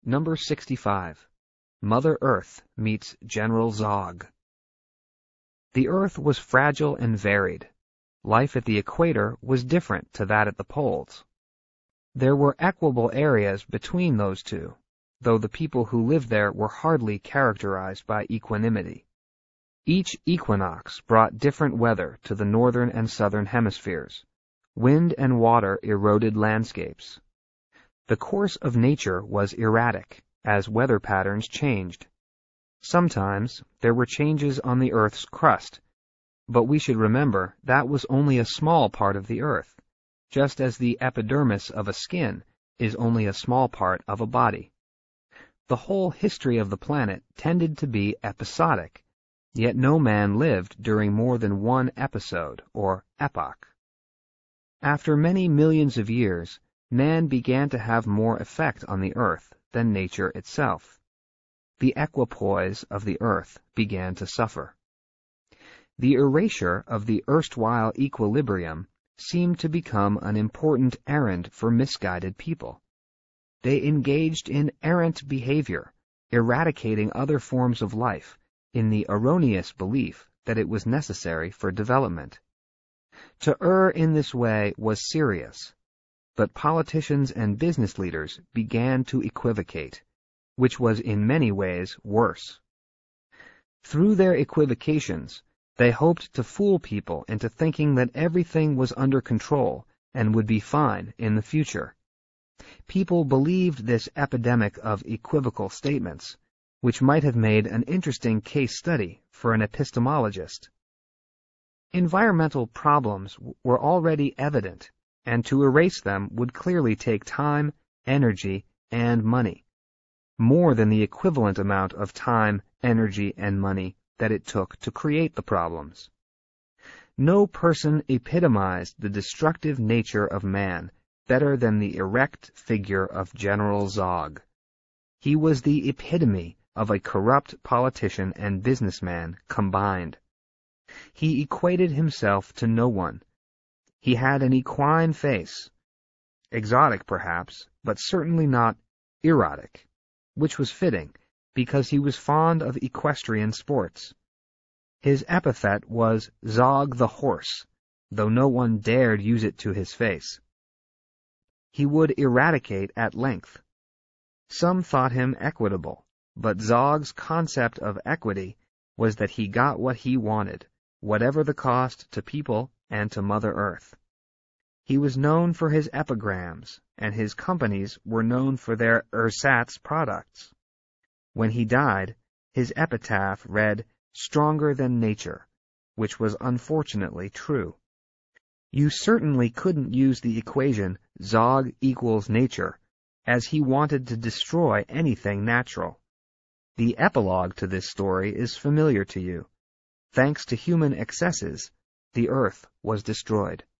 Number 65. Mother Earth meets General Zog. The Earth was fragile and varied. Life at the equator was different to that at the poles. There were equable areas between those two, though the people who lived there were hardly characterized by equanimity. Each equinox brought different weather to the northern and southern hemispheres. Wind and water eroded landscapes. The course of nature was erratic, as weather patterns changed. Sometimes there were changes on the Earth's crust, but we should remember that was only a small part of the Earth, just as the epidermis of a skin is only a small part of a body. The whole history of the planet tended to be episodic, yet no man lived during more than one episode, or epoch. After many millions of years, man began to have more effect on the Earth than nature itself. The equipoise of the Earth began to suffer. The erasure of the erstwhile equilibrium seemed to become an important errand for misguided people. They engaged in errant behavior, eradicating other forms of life, in the erroneous belief that it was necessary for development. To err in this way was serious, but politicians and business leaders began to equivocate, which was in many ways worse. Through their equivocations, they hoped to fool people into thinking that everything was under control and would be fine in the future. People believed this epidemic of equivocal statements, which might have made an interesting case study for an epistemologist. Environmental problems were already evident, and to erase them would clearly take time, energy, and money, more than the equivalent amount of time, energy, and money that it took to create the problems. No person epitomized the destructive nature of man better than the erect figure of General Zog. He was the epitome of a corrupt politician and businessman combined. He equated himself to no one. He had an equine face, exotic perhaps, but certainly not erotic, which was fitting, because he was fond of equestrian sports. His epithet was Zog the Horse, though no one dared use it to his face. He would eradicate at length. Some thought him equitable, but Zog's concept of equity was that he got what he wanted, whatever the cost to people and to Mother Earth. He was known for his epigrams, and his companies were known for their ersatz products. When he died, his epitaph read, "Stronger than nature," which was unfortunately true. You certainly couldn't use the equation Zog equals nature, as he wanted to destroy anything natural. The epilogue to this story is familiar to you. Thanks to human excesses, the Earth was destroyed.